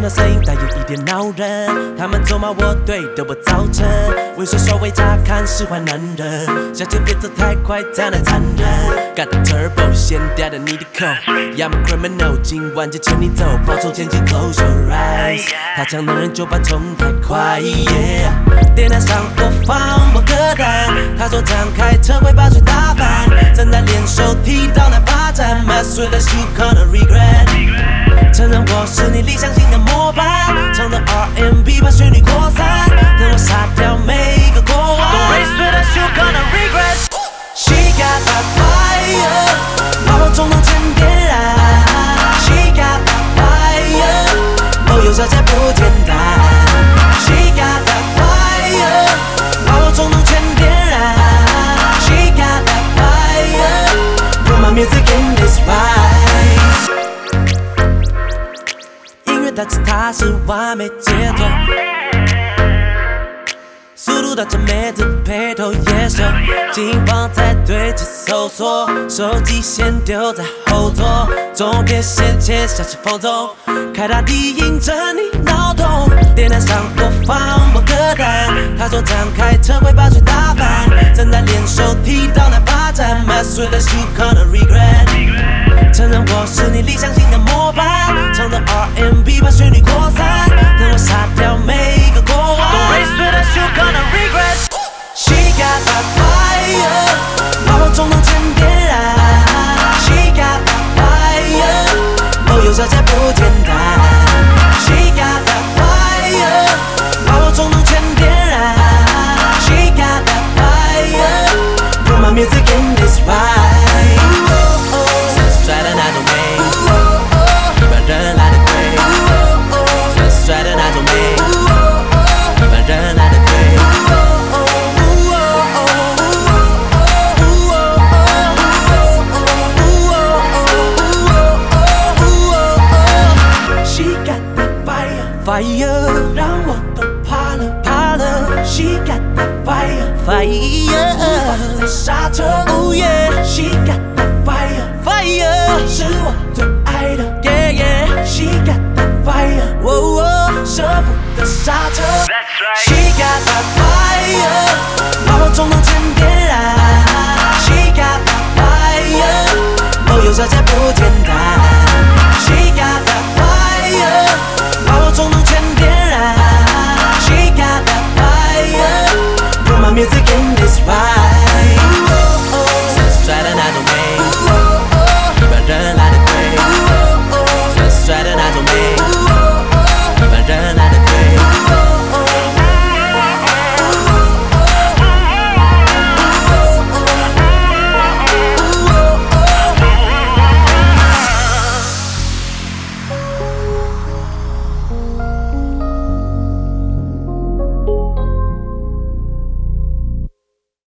的声音带有一点恼人，他们咒骂我对的我造成为所稍微乍看是坏男人，小姐别走太快，太难残忍。Got the turbo， 先掉掉你的口 ，I'm a criminal， 今晚就牵你走，报仇前请 close your eyes。他抢男人酒吧冲太快，电台上播放我歌单，他说张开车会把水打翻，正在联手踢到那巴掌 ，mess with us you gonna regret。承认我是你理想型的模板，唱着 R&B 把旋律扩散，等我杀掉每一个过往。Don't race with us, you gonna regret. She got that fire， 把我冲动全点燃。She got that fire， 哦，有小姐不简单。She got that fire， 把我冲动全点燃。She got that fire， Put my music in this ride。它是完美节奏，速度到这妹子配头野兽，警方在对街搜索，手机先丢在后座，终点线牵下起风走，开大地引着你脑洞，电台上播放我歌单，他说张开车会把水打翻，正在联手踢到那巴掌 ，mess with us you gonna regret。承认我是你理想型的模板，唱着 R&B 把旋律扩散，等我杀掉每一个过往。Don't race with us, you gonna regret. She got that fire， 把我冲动全点燃。She got that fire， 哦，有小姐不简单。She got that fire， 把我冲动全点燃。She got that fire， Put my music in this ride。帅的那种美，一般人来的贵。帅的那种美，一般人来的贵。She got that fire， 让我都怕了怕了。She got that fire， 无法再刹车。Oh yeah，She got that fire， 是我最爱的。Yeah yeah，She got that fire， 舍不得刹车。She got that fire， 把我冲动全点燃。She got that fire， 哦，有小姐不简单。She got that fire， 把我冲动全点燃。She got that fire， Put my music in this ride。